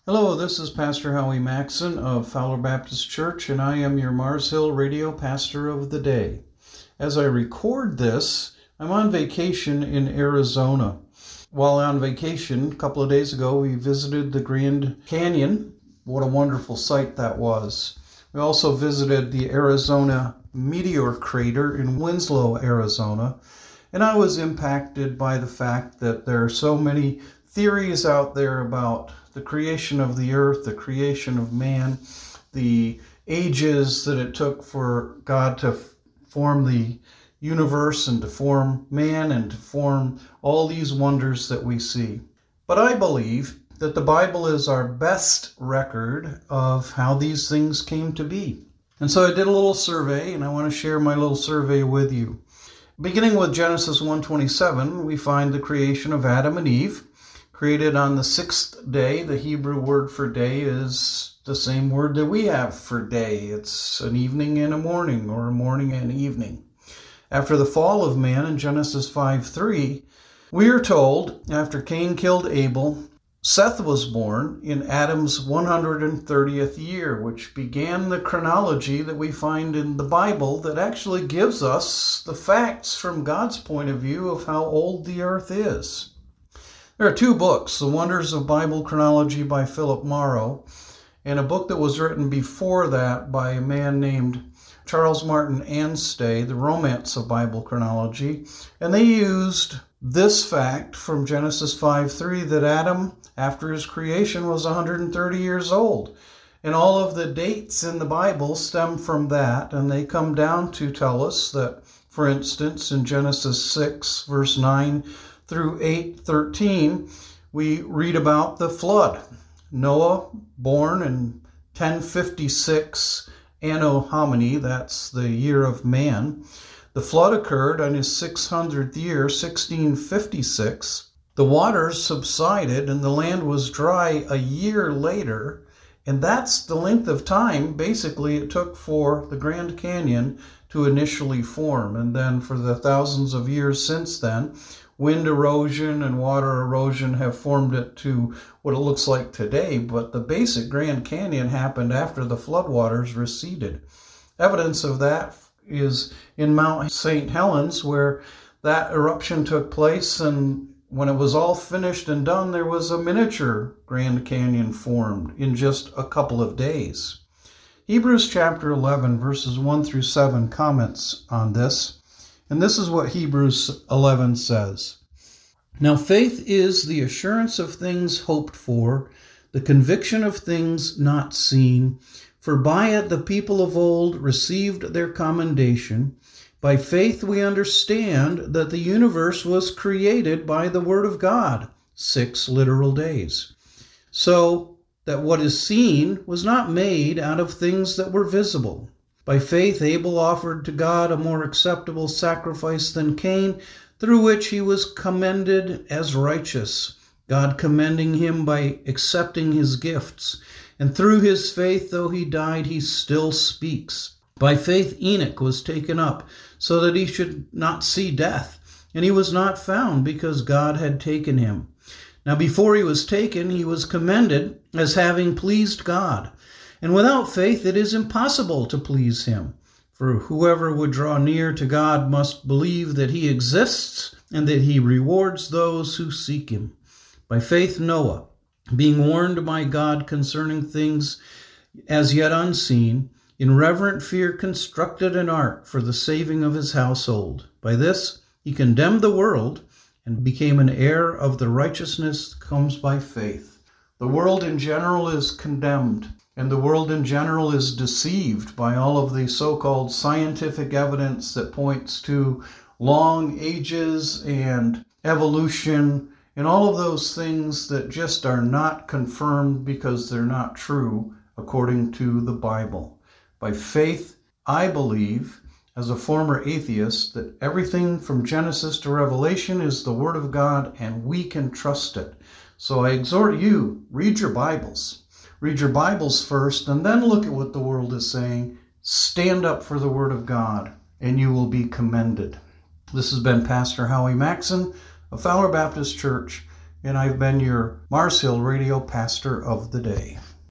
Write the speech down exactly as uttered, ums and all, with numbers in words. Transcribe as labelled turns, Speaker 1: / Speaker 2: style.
Speaker 1: Hello, this is Pastor Howie Maxson of Fowler Baptist Church, and I am your Mars Hill Radio Pastor of the Day. As I record this, I'm on vacation in Arizona. While on vacation, a couple of days ago, we visited the Grand Canyon. What a wonderful sight that was. We also visited the Arizona Meteor Crater in Winslow, Arizona, and I was impacted by the fact that there are so many theories out there about the creation of the earth, the creation of man, the ages that it took for God to f- form the universe and to form man and to form all these wonders that we see. But I believe that the Bible is our best record of how these things came to be. And so I did a little survey, and I want to share my little survey with you. Beginning with Genesis one twenty-seven, we find the creation of Adam and Eve. Created on the sixth day. The Hebrew word for day is the same word that we have for day. It's an evening and a morning, or a morning and evening. After the fall of man in Genesis five three, we are told, after Cain killed Abel, Seth was born in Adam's one hundred thirtieth year, which began the chronology that we find in the Bible that actually gives us the facts from God's point of view of how old the earth is. There are two books, The Wonders of Bible Chronology by Philip Morrow, and a book that was written before that by a man named Charles Martin Anstey, The Romance of Bible Chronology, and they used this fact from Genesis five three that Adam, after his creation, was one hundred thirty years old. And all of the dates in the Bible stem from that, and they come down to tell us that, for instance, in Genesis six, verse nine, through eight thirteen, we read about the flood. Noah, born in ten fifty-six Anno Domini, that's the year of man. The flood occurred on his six hundredth year, sixteen fifty-six. The waters subsided and the land was dry a year later, and that's the length of time basically it took for the Grand Canyon to initially form. And then for the thousands of years since then, wind erosion and water erosion have formed it to what it looks like today, but the basic Grand Canyon happened after the floodwaters receded. Evidence of that is in Mount Saint Helens, where that eruption took place, and when it was all finished and done, there was a miniature Grand Canyon formed in just a couple of days. Hebrews chapter eleven, verses one through seven comments on this. And this is what Hebrews eleven says. Now faith is the assurance of things hoped for, the conviction of things not seen. For by it the people of old received their commendation. By faith we understand that the universe was created by the word of God, six literal days. So that what is seen was not made out of things that were visible. By faith, Abel offered to God a more acceptable sacrifice than Cain, through which he was commended as righteous, God commending him by accepting his gifts. And through his faith, though he died, he still speaks. By faith, Enoch was taken up, so that he should not see death, and he was not found, because God had taken him. Now before he was taken, he was commended as having pleased God. And without faith it is impossible to please him. For whoever would draw near to God must believe that he exists and that he rewards those who seek him. By faith Noah, being warned by God concerning things as yet unseen, in reverent fear constructed an ark for the saving of his household. By this he condemned the world and became an heir of the righteousness that comes by faith. The world in general is condemned. And the world in general is deceived by all of the so-called scientific evidence that points to long ages and evolution and all of those things that just are not confirmed because they're not true according to the Bible. By faith, I believe, as a former atheist, that everything from Genesis to Revelation is the Word of God and we can trust it. So I exhort you, read your Bibles. Read your Bibles first, and then look at what the world is saying. Stand up for the Word of God, and you will be commended. This has been Pastor Howie Maxson of Fowler Baptist Church, and I've been your Mars Hill Radio Pastor of the Day.